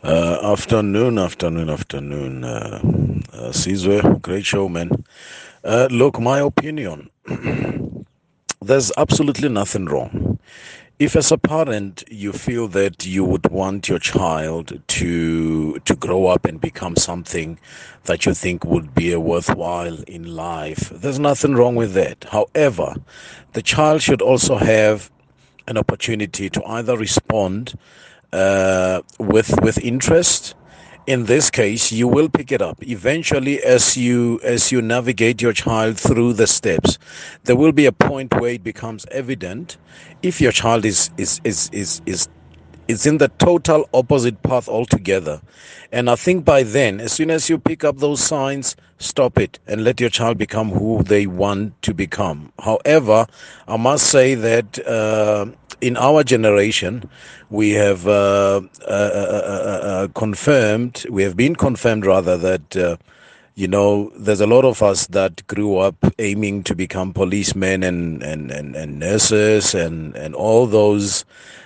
Afternoon. Sizwe, great show, man. Look, my opinion, there's absolutely nothing wrong. If as a parent you feel that you would want your child to grow up and become something that you think would be a worthwhile in life, there's nothing wrong with that. However, the child should also have an opportunity to either respond with interest. In this case, you will pick it up eventually as you navigate your child through the steps. There will be a point where it becomes evident if your child is in the total opposite path altogether. And I think by then, as soon as you pick up those signs, stop it and let your child become who they want to become. However, I must say that in our generation, we have we have been confirmed rather that. There's a lot of us that grew up aiming to become policemen and nurses and all those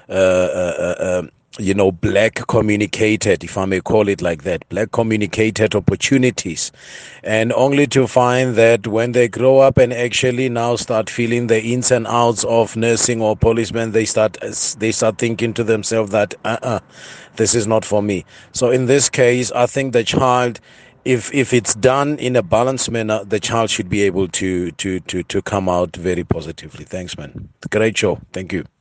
black communicated, if I may call it like that, black communicated opportunities. And only to find that when they grow up and actually now start feeling the ins and outs of nursing or policemen, they start thinking to themselves that, this is not for me. So in this case, I think the child, if it's done in a balanced manner, the child should be able to come out very positively. Thanks, man. Great show. Thank you.